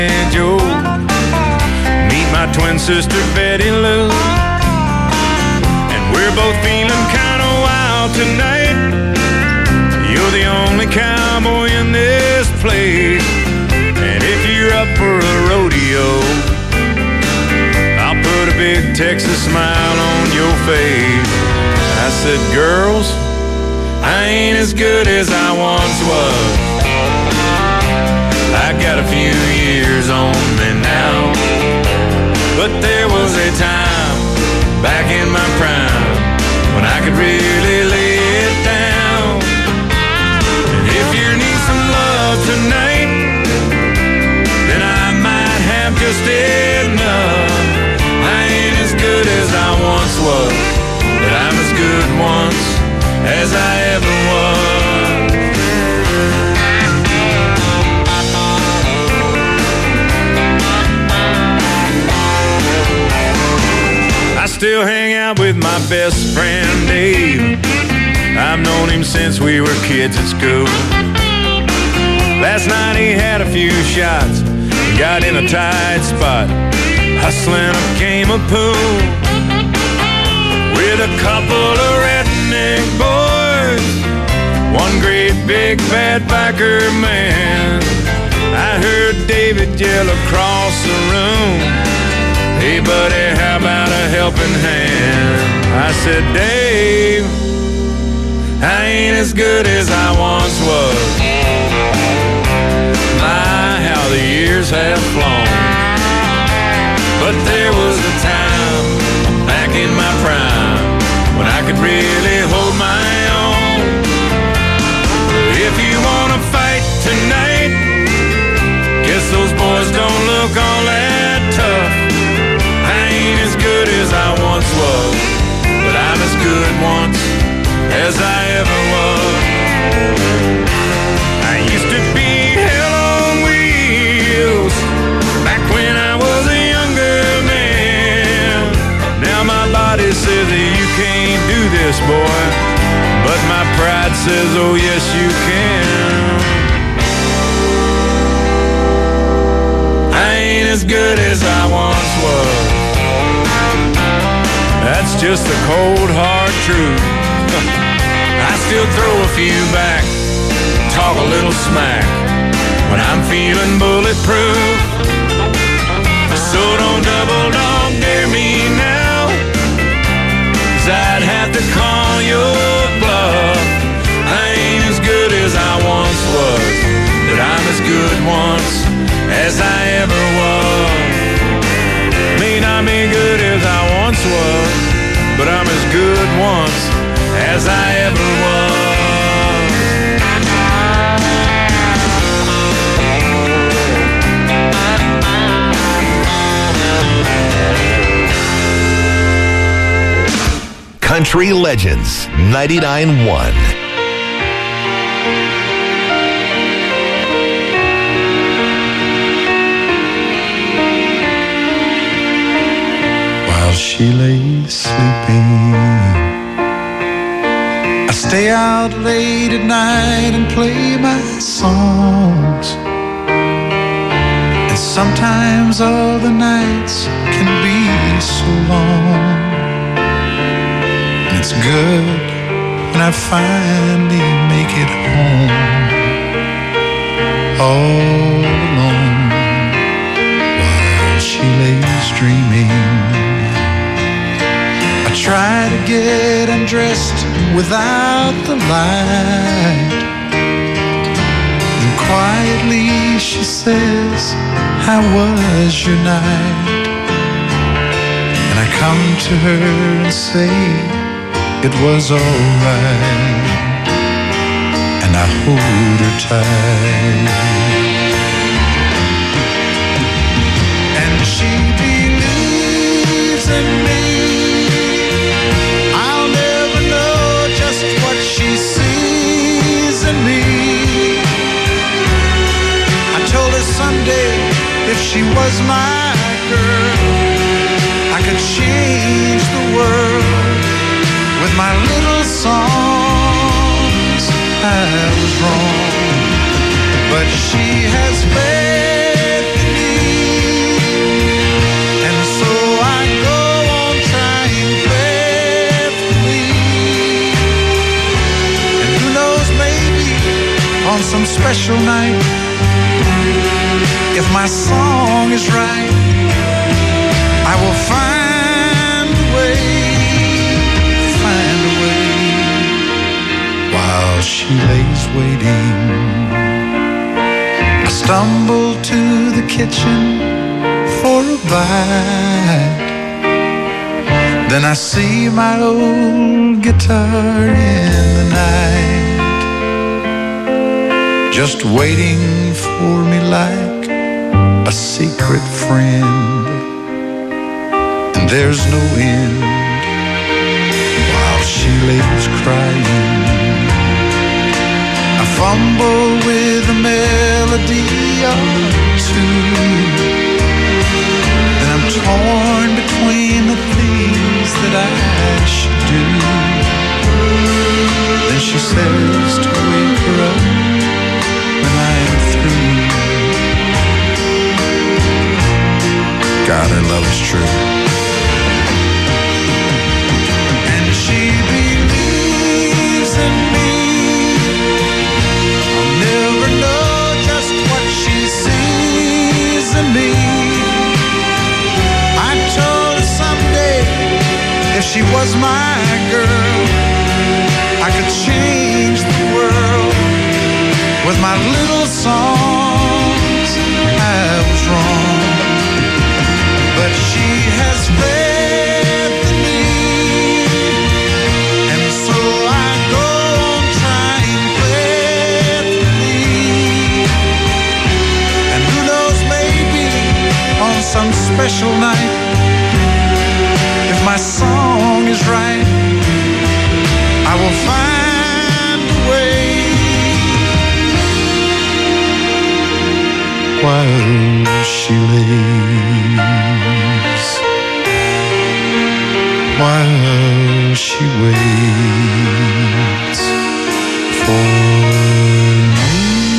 Joe. Meet my twin sister Betty Lou. And we're both feeling kind of wild tonight. You're the only cowboy in this place. And if you're up for a rodeo, I'll put a big Texas smile on your face. I said, girls, I ain't as good as I once was. I got a few years on me now, but there was a time back in my prime when I could really lay it down. And if you need some love tonight, then I might have just enough. I ain't as good as I once was, but I'm as good once as I ever was. I still hang out with my best friend Dave. I've known him since we were kids at school. Last night he had a few shots and got in a tight spot, hustling a game of pool with a couple of redneck boys, one great big fat biker man. I heard David yell across the room, hey buddy, how about a helping hand? I said, Dave, I ain't as good as I once was. My, how the years have flown. But there was a time back in my prime when I could really hold my own. If you wanna fight tonight, guess those boys don't look all that tough. I ain't as good as I once was, but I'm as good once as I ever was. I used to be hell on wheels back when I was a younger man. Now my body says that you can't do this, boy, but my pride says, oh yes you can. I ain't as good as I once was. That's just the cold hard truth. I still throw a few back, talk a little smack when I'm feeling bulletproof. So don't double dog dare me now, 'cause I'd have to call your bluff. I ain't as good as I once was, but I'm as good once as I ever was. May not be good as I once was, but I'm as good once as I ever was. Country Legends 99.1. While she lay sleeping, I stay out late at night and play my songs. And sometimes all the nights can be so long. And it's good when I finally make it home, all alone, while she lays dreaming. I try to get undressed without the light, and quietly she says, how was your night? And I come to her and say, it was alright, and I hold her tight. And she believes in me. She sees in me. I told her someday if she was my girl, I could change the world with my little songs. I was wrong, but she has faith in me. special night, if my song is right, I will find a way, while she lays waiting. I stumble to the kitchen for a bite, then I see my old guitar in the night, just waiting for me like a secret friend, and there's no end while she lays crying. I fumble with a melody or two, and I'm torn between the things that I should do. Then she says to wake her up when I'm through. God, her love is true. And she believes in me. I'll never know just what she sees in me. I told her someday, if she was my girl, I could change the world with my little songs. I was wrong, but she has faith in me, and so I go on trying faithfully. And who knows, maybe on some special night, if my song is right, I will find a way, while she lays, while she waits for me.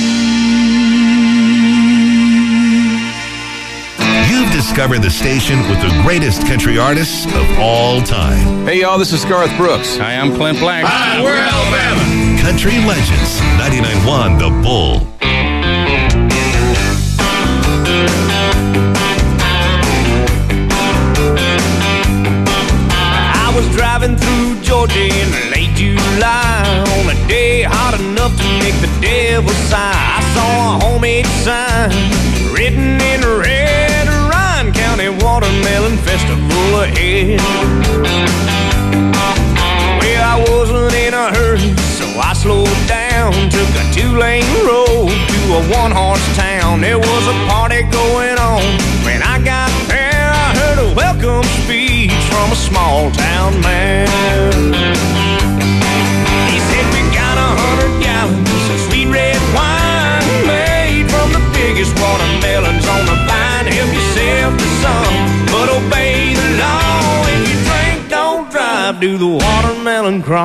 You've discovered the station with the greatest country artists of all time. Hey, y'all, this is Garth Brooks. Hi, I'm Clint Black. Hi, we're Alabama. Country Legends, 99.1 The Bull. I was driving through Georgia in late July on a day hot enough to make the devil sigh. I saw a homemade sign written in red, Ryan County Watermelon Festival ahead. Well, I wasn't in a hurry, so I slowed down, took a 2-lane road to a 1-horse town. There was a party going on. When I got there, I heard a welcome speech from a small town man. He said, we got 100 gallons of sweet red wine made from the biggest watermelons on the vine. Help yourself to some, but obey the law. If you drink, don't drive, do the watermelon crawl.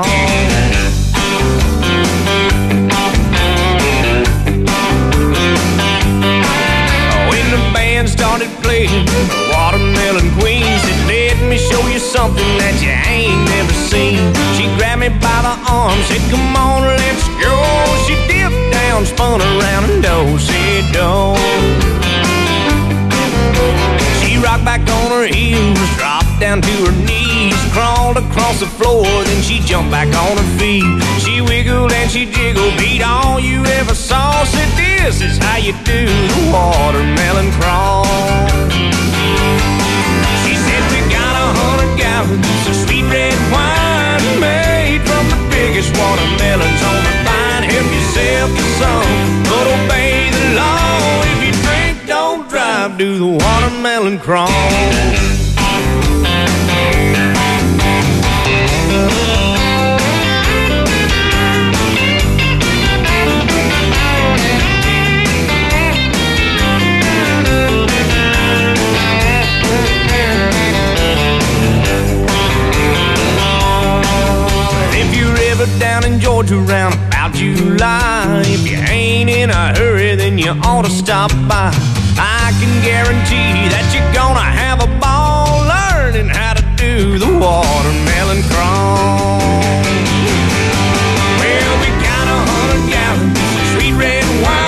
When the band started playing, the Watermelon Queen said, let me show you something that you ain't never seen. She grabbed me by the arm, said, come on, let's go. She dipped down, spun around, and do-si-do. She rocked back on her heels, dropped down to her knees, crawled across the floor, then she jumped back on her feet. She wiggled and she jiggled, beat all you ever saw. Said, this is how you do the watermelon crawl. She said, we got 100 gallons of sweet red wine made from the biggest watermelons on the vine. Help yourself to some, but obey the law. If you drink, don't drive, do the watermelon crawl. Down in Georgia round about July, if you ain't in a hurry, then you ought to stop by. I can guarantee that you're gonna have a ball learning how to do the watermelon crawl. Well, we got 100 gallons of sweet red wine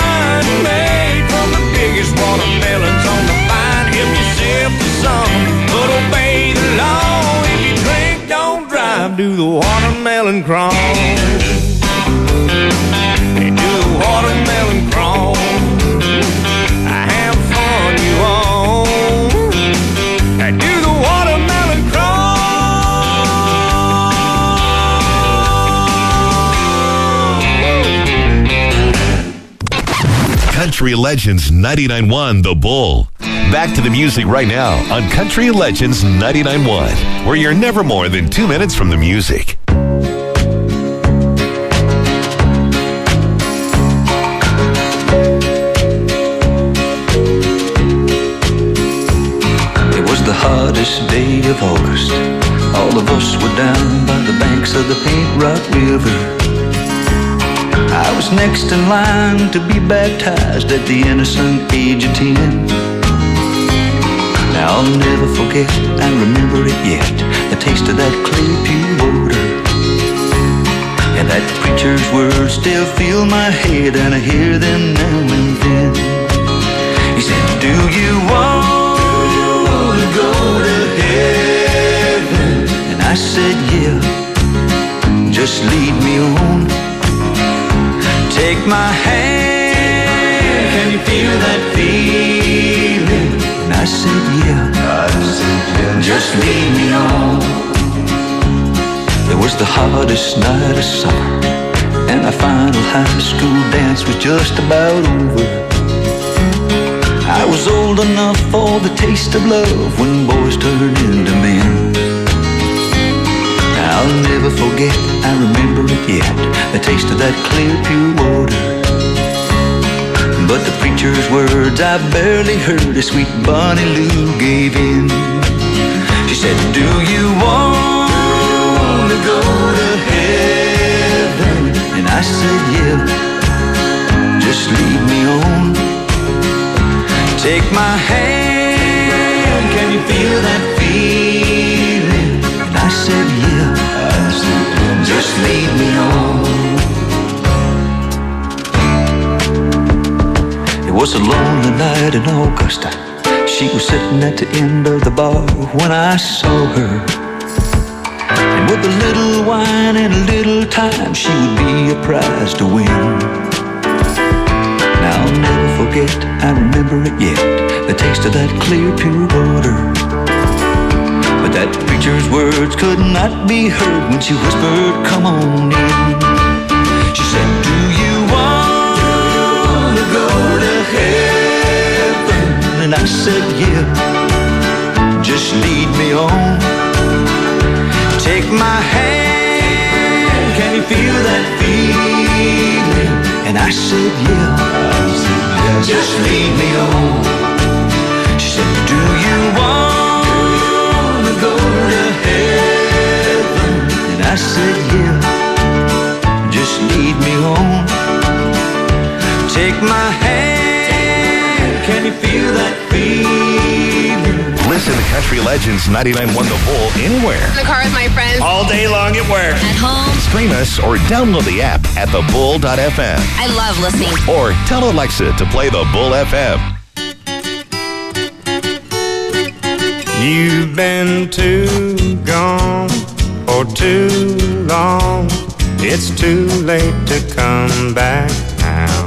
Country Legends 99.1 The Bull. Back to the music right now on Country Legends 99.1, where you're never more than 2 minutes from the music. It was the hottest day of August. All of us were down by the banks of the Paint Rock River. I was next in line to be baptized at the innocent age of 10. Now I'll never forget, I remember it yet, the taste of that clear, pure water. And that preacher's words still fill my head, and I hear them now and then. He said, do you want to go to heaven? And I said, yeah, just lead me on. Take my hand, can you feel that feeling? And I said, yeah, just lead me on. It was the hottest night of summer, and our final high school dance was just about over. I was old enough for the taste of love when boys turned into men. I'll never forget, I remember it yet, the taste of that clear, pure water. But the preacher's words I barely heard as sweet Bonnie Lou gave in. She said, do you want to go to heaven? And I said, yeah, just lead me on. Take my hand, can you feel that feeling? And I said, yeah, just lead me on. It was a lonely night in Augusta. She was sitting at the end of the bar when I saw her. And with a little wine and a little time, she would be a prize to win. Now I'll never forget, I remember it yet, the taste of that clear, pure water. But that preacher's words could not be heard when she whispered, come on in. She said, do you want to go to heaven? And I said, yeah, just lead me on. Take my hand, can you feel that feeling? And I said, yeah, just lead me on. She said, do you want to go to heaven? And I said, yeah, just lead me on. Take my hand, can you feel that feeling? Listen to Country Legends 99.1 The Bull anywhere. In the car with my friends. All day long at work. At home. Stream us or download the app at thebull.fm. I love listening. Or tell Alexa to play The Bull FM. You've been too gone for too long. It's too late to come back now.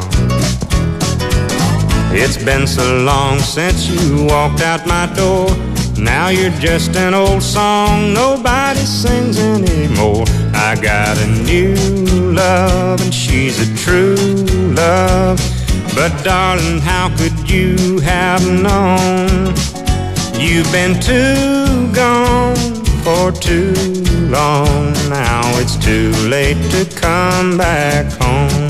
It's been so long since you walked out my door. Now you're just an old song nobody sings anymore. I got a new love and she's a true love. But darling, how could you have known? You've been too gone for too long. Now it's too late to come back home.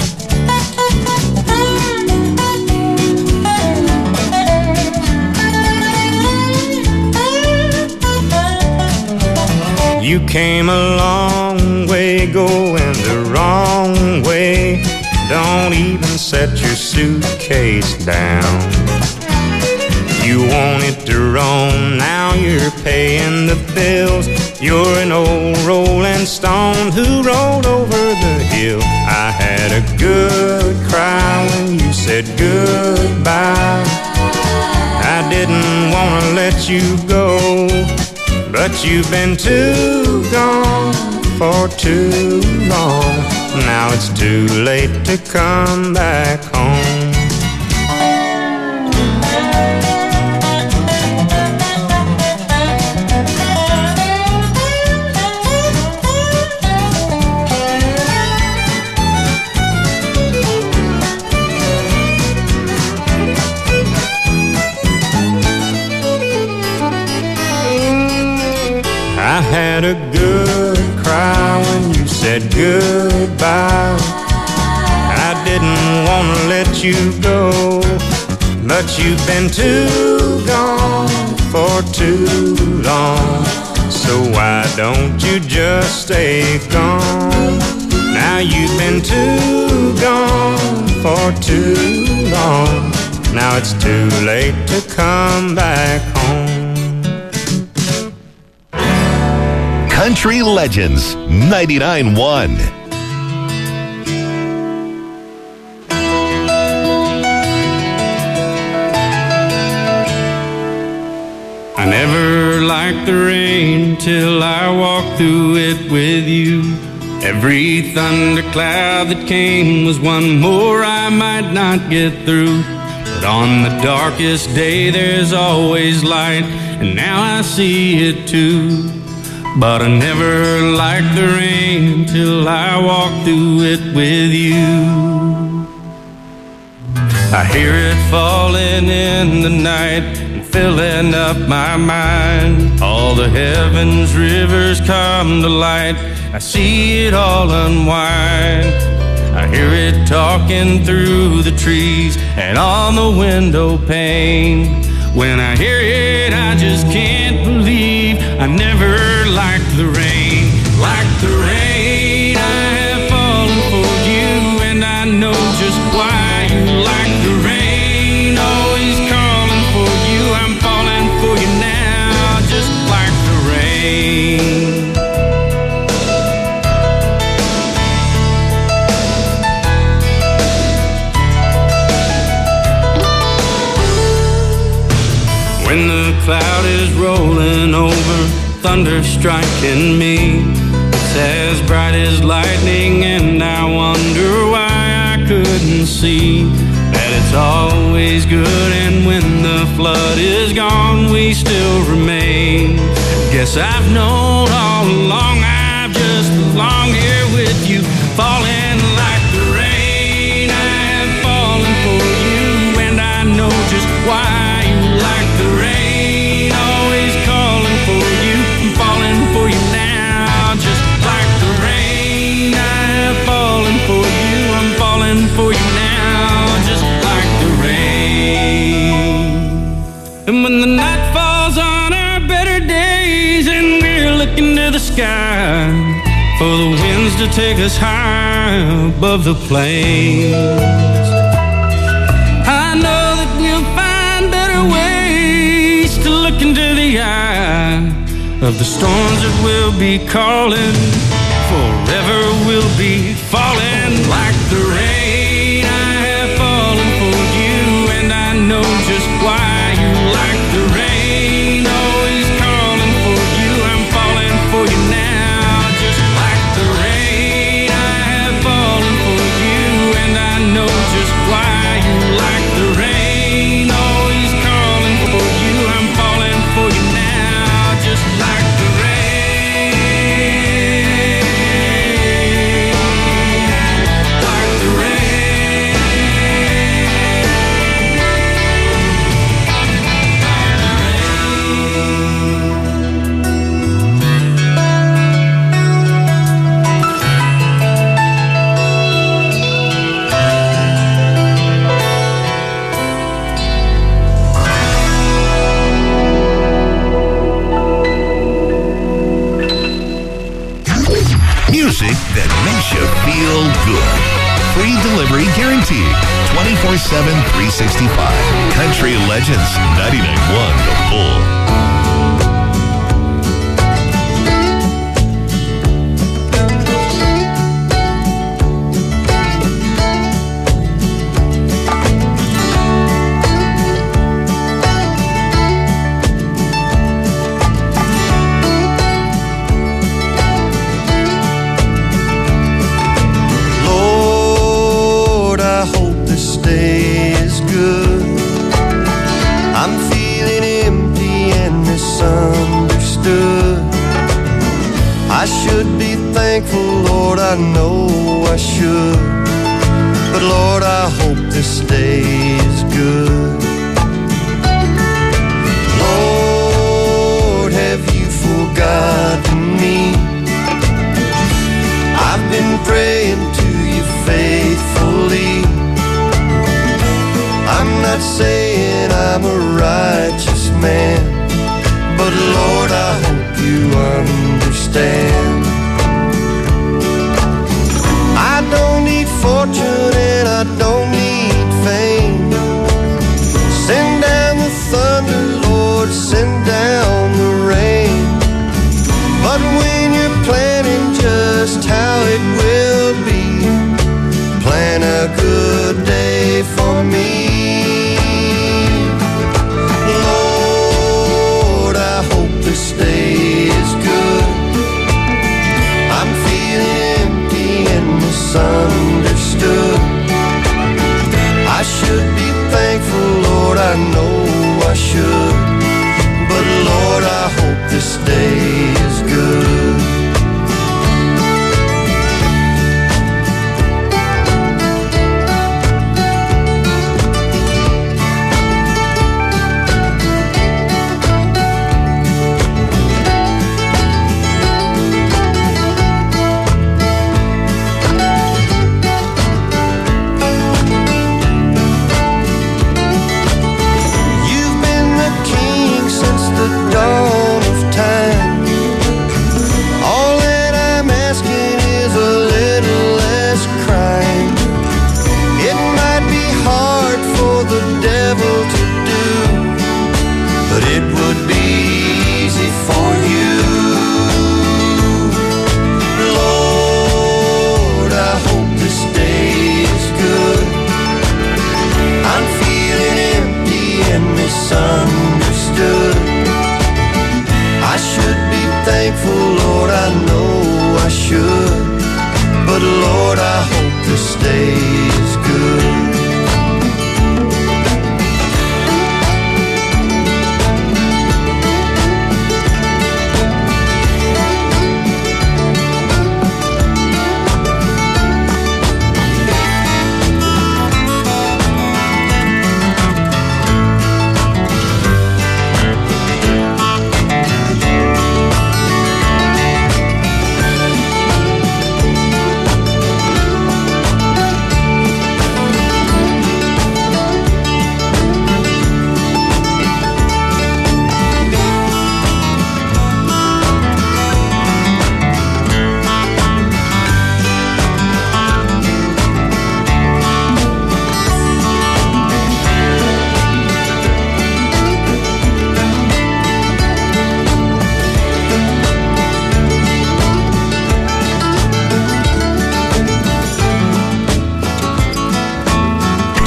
You came a long way going the wrong way. Don't even set your suitcase down. You wanted to roam, now you're paying the bills. You're an old rolling stone who rolled over the hill. I had a good cry when you said goodbye. I didn't want to let you go, but you've been too gone for too long. Now it's too late to come back home. I had a good cry when you said goodbye. I didn't want to let you go, but you've been too gone for too long. So why don't you just stay gone? Now you've been too gone for too long. Now it's too late to come back home. Country Legends 99.1. I never liked the rain till I walked through it with you. Every thundercloud that came was one more I might not get through. But on the darkest day there's always light, and now I see it too. But I never liked the rain till I walked through it with you. I hear it falling in the night and filling up my mind. All the heavens rivers come to light, I see it all unwind. I hear it talking through the trees and on the window pane. When I hear it, I just can't believe I never liked the rain. Like the rain, I have fallen for you, and I know just why you like the rain. Always calling for you, I'm falling for you now, just like the rain. When the cloud is rolling over, thunder striking me, it's as bright as lightning, and I wonder why I couldn't see that it's always good, and when the flood is gone, we still remain. Guess I've known all along, I've just belonged here with you, falling like the rain. I have fallen for you, and I know just why you like the rain. Always calling for you, I'm falling for you now, just like the rain. I have fallen for you, I'm falling for you now, just like the rain. And when the night falls on our better days and we're looking to the sky for the winds to take us high above the plains, I know that we'll find better ways to look into the eye of the storms that will be calling. Forever we'll be falling like the rain. I have fallen for you, and I know just why you like the rain. Always calling for you, I'm falling for you now, just like the rain. I have fallen for you, and I know just why you like the rain. Always calling for you, I'm falling for you now, just like the rain. Like the rain. Music that makes you feel good. Free delivery guaranteed. 24/7, 365. Country Legends 99.1 The Bull. Lord, I hope this day is good. I'm feeling empty and misunderstood. I should be thankful, Lord, I know I should. But Lord, I hope this day is good. Lord, have you forgotten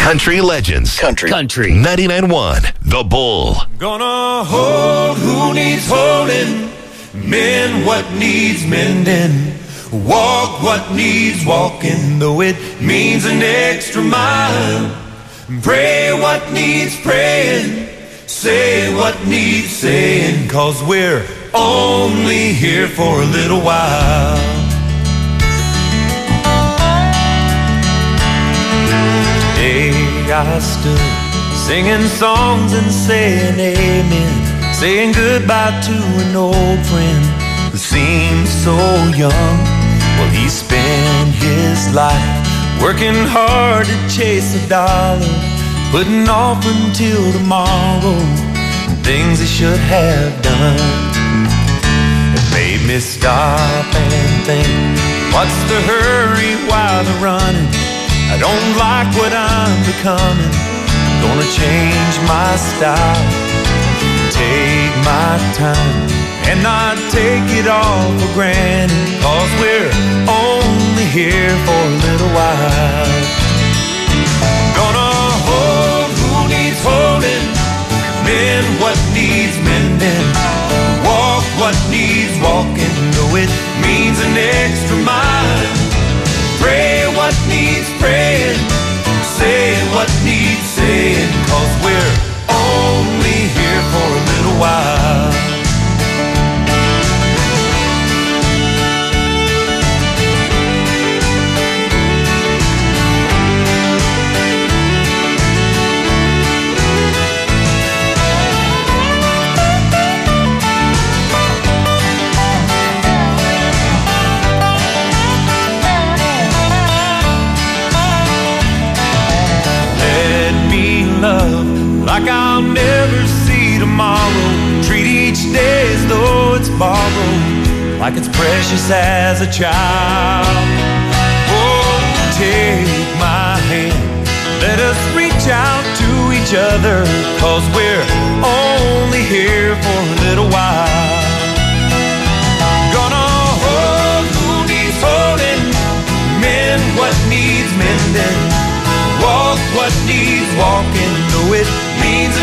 Country Legends. Country 99.1 The Bull. Gonna hold who needs holding, mend what needs mending, walk what needs walking, though it means an extra mile. Pray what needs praying, say what needs saying, 'cause we're only here for a little while. Today I stood singing songs and saying amen, saying goodbye to an old friend who seemed so young. Well, he spent his life working hard to chase a dollar, putting off until tomorrow things he should have done. It made me stop and think, what's the hurry while they're running? I don't like what I'm becoming. Gonna change my style, take my time, and not take it all for granted, 'cause we're only here for a little while. Gonna hold who needs holding, mend what needs mending, walk what needs walking, though it means an extra mile. Pray what needs praying, say what needs saying, 'cause we're only here for a little while. Love like I'll never see tomorrow, treat each day as though it's borrowed, like it's precious as a child. Oh, take my hand, let us reach out to each other, 'cause we're only here for a little while. Gonna hold who needs holding, mend what needs mending, walk what needs walking, though it means